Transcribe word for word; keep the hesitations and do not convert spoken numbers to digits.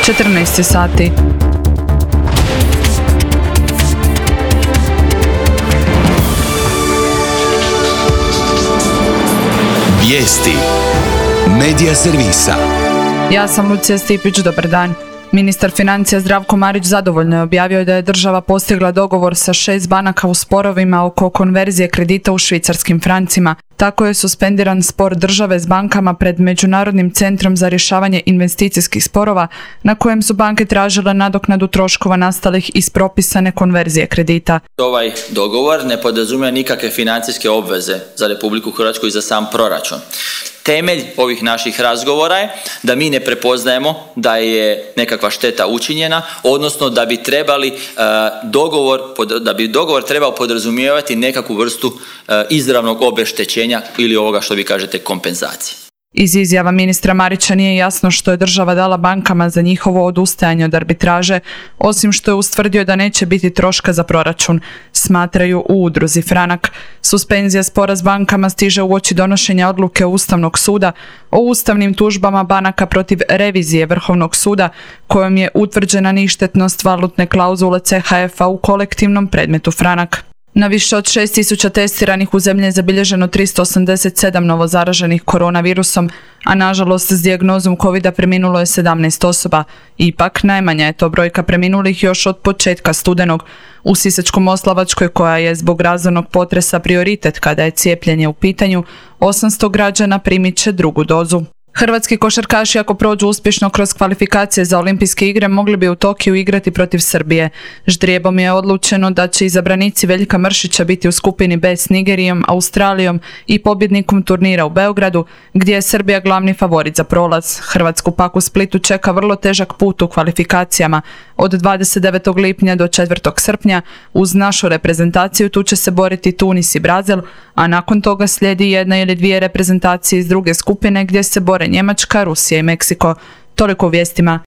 četrnaest sati. Vijesti Medija servisa. Ja sam Lucija Stipić, dobar dan. Ministar financija Zdravko Marić zadovoljno je objavio da je država postigla dogovor sa šest banaka u sporovima oko konverzije kredita u švicarskim francima. Tako je suspendiran spor države s bankama pred Međunarodnim centrom za rješavanje investicijskih sporova, na kojem su banke tražile nadoknadu troškova nastalih iz propisane konverzije kredita. Ovaj dogovor ne podrazumijeva nikakve financijske obveze za Republiku Hrvatsku i za sam proračun. Temelj ovih naših razgovora je da mi ne prepoznajemo da je nekakva šteta učinjena, odnosno da bi trebali uh, dogovor, da bi dogovor trebao podrazumijevati nekakvu vrstu uh, izravnog obeštećenja ili ovoga što vi kažete kompenzacije. Iz izjava ministra Marića nije jasno što je država dala bankama za njihovo odustajanje od arbitraže, osim što je ustvrdio da neće biti troška za proračun, smatraju u udruzi Franak. Suspenzija spora s bankama stiže uoči donošenja odluke Ustavnog suda o ustavnim tužbama banaka protiv revizije Vrhovnog suda, kojom je utvrđena ništetnost valutne klauzule C H F-a u kolektivnom predmetu Franak. Na više od šest tisuća testiranih u zemlji je zabilježeno tristo osamdeset sedam novozaraženih koronavirusom, a nažalost s dijagnozom covida preminulo je sedamnaest osoba. Ipak, najmanja je to brojka preminulih još od početka studenog. U Sisačko-moslavačkoj, koja je zbog razornog potresa prioritet kada je cijepljenje u pitanju, osamsto građana primit će drugu dozu. Hrvatski košarkaši, ako prođu uspješno kroz kvalifikacije za olimpijske igre, mogli bi u Tokiju igrati protiv Srbije. Ždrijebom je odlučeno da će izabranici Veljka Mršića biti u skupini B s Nigerijom, Australijom i pobjednikom turnira u Beogradu, gdje je Srbija glavni favorit za prolaz. Hrvatsku pak u Splitu čeka vrlo težak put u kvalifikacijama. Od dvadeset devetog lipnja do četvrtog srpnja uz našu reprezentaciju tu će se boriti Tunis i Brazil, a nakon toga slijedi jedna ili dvije reprezentacije iz druge skupine gdje se bore Njemačka, Rusija i Meksiko. Toliko u vijestima.